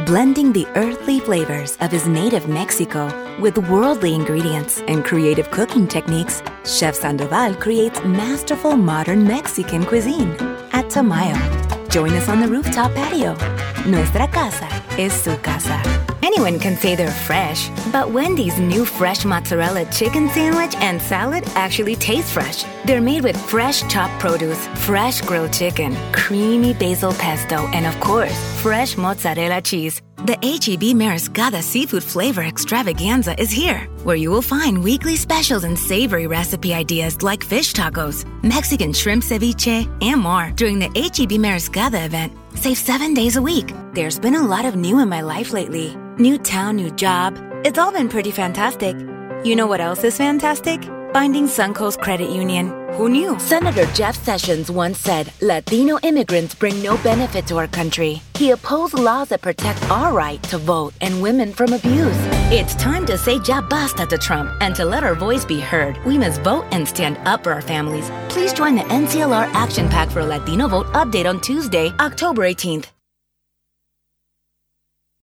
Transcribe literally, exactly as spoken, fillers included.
Blending the earthly flavors of his native Mexico with worldly ingredients and creative cooking techniques, Chef Sandoval creates masterful modern Mexican cuisine at Tamayo. Join us on the rooftop patio. Nuestra casa es su casa. Anyone can say they're fresh, but Wendy's new fresh mozzarella chicken sandwich and salad actually taste fresh. They're made with fresh chopped produce, fresh grilled chicken, creamy basil pesto, and of course, fresh mozzarella cheese. The H E B Mariscada Seafood Flavor Extravaganza is here, where you will find weekly specials and savory recipe ideas like fish tacos, Mexican shrimp ceviche, and more during the H E B Mariscada event. Save seven days a week. There's been a lot of new in my life lately. New town, new job. It's all been pretty fantastic. You know what else is fantastic? Finding Suncoast Credit Union. Who knew? Senator Jeff Sessions once said, Latino immigrants bring no benefit to our country. He opposed laws that protect our right to vote and women from abuse. It's time to say ya basta to Trump, and to let our voice be heard, we must vote and stand up for our families. Please join the N C L R Action Pack for a Latino Vote update on Tuesday, October eighteenth.